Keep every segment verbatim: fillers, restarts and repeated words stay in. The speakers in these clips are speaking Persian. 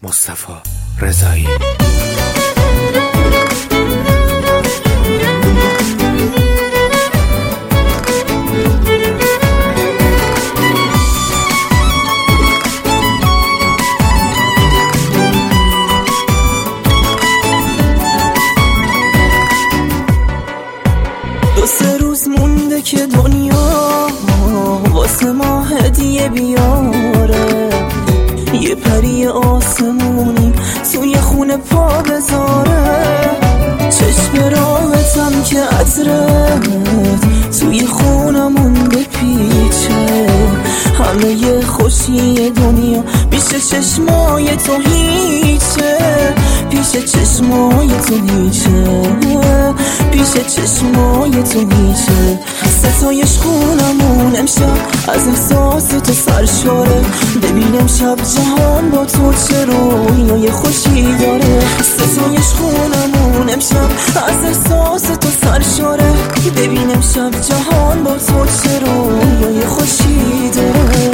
مصطفی رضایی. دو سه روز مونده که دنیا واسه ما هدیه بیاره، یه پری آسمونی توی خونه پا بذاره. چشم راحتم که عطرت توی خونمون بپیچه، همه ی خوشی دنیا پیش چشمای تو هیچه، پیش چشمای تو هیچه، پیش چشمای تو هیچه. ستایش خونمون امشب از احساس تو سرشاره، ببینم شب جهان با تو چه رویای خوشی داره. ستایش خونمون امشب از احساس تو سرشاره، ببینم شب جهان با تو چه رویای خوشی داره.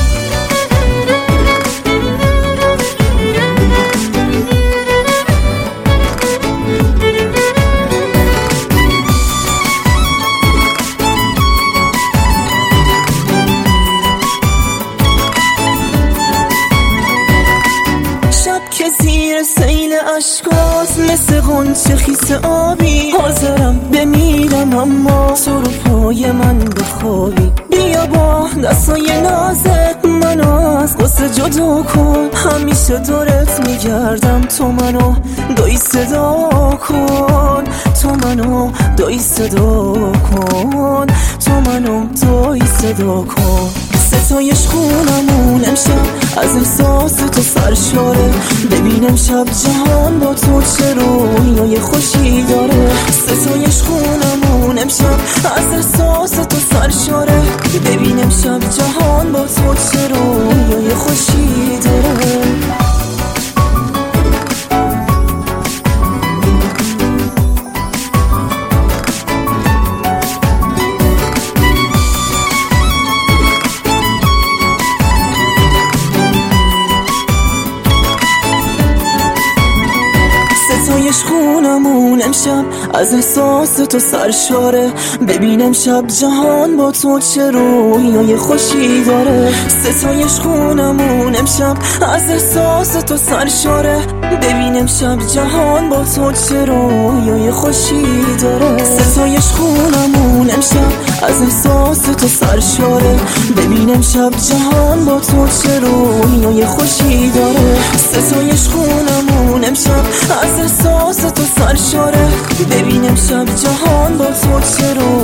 که زیر سیل عشقات مثل غنچه خیس آبی، حاضرم بمیرم اما تو رو پای من بخوابی. بیا با دستای نازت منو از قصه جدا کن، همیشه دورت میگردم تو منو دایی صدا کن، تو منو دایی صدا کن، تو منو دایی صدا کن. ستایش خونمون امشب از احساس تو سرشاره، ببینم شب جهان با تو چه رویای خوشی داره. ستایش خونمون امشب از احساس تو سرشاره، ببینم شب جهان با تو چه رویای خوشی داره. ستایش خونمون امشب از احساس تو سرشاره، ببینم شب جهان با تو چه رویای خوشی داره. ستایش خونمون امشب از احساس تو سرشاره، ببینم شب جهان با تو چه رویای خوشی داره. ستایش خونمون امشب از احساس تو سرشاره، ببینم شب جهان با تو چه رویای خوشی داره. ستایش خونمون امشب از احساس تو سرشاره، ببینم شب جهان با تو چه رو